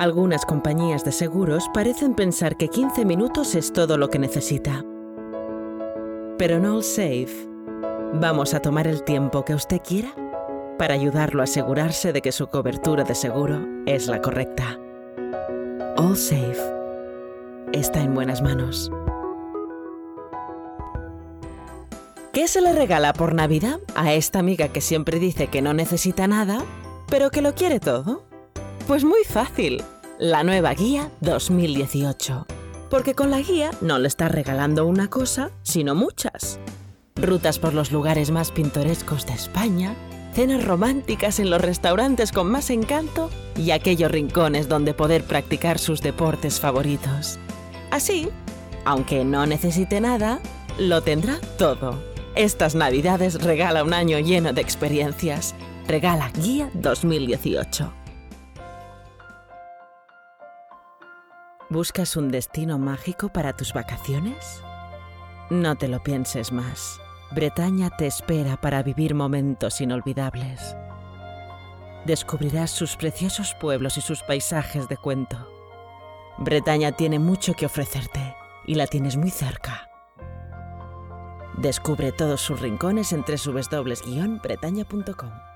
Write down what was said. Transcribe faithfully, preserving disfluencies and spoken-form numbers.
Algunas compañías de seguros parecen pensar que quince minutos es todo lo que necesita. Pero en Allsafe, vamos a tomar el tiempo que usted quiera para ayudarlo a asegurarse de que su cobertura de seguro es la correcta. Allsafe está en buenas manos. ¿Qué se le regala por Navidad a esta amiga que siempre dice que no necesita nada, pero que lo quiere todo? Pues muy fácil, la nueva guía dos mil dieciocho. Porque con la guía no le estás regalando una cosa, sino muchas. Rutas por los lugares más pintorescos de España, cenas románticas en los restaurantes con más encanto y aquellos rincones donde poder practicar sus deportes favoritos. Así, aunque no necesite nada, lo tendrá todo. Estas Navidades regala un año lleno de experiencias. Regala Guía dos mil dieciocho. ¿Buscas un destino mágico para tus vacaciones? No te lo pienses más. Bretaña te espera para vivir momentos inolvidables. Descubrirás sus preciosos pueblos y sus paisajes de cuento. Bretaña tiene mucho que ofrecerte y la tienes muy cerca. Descubre todos sus rincones en doble u doble u doble u punto bretaña punto com.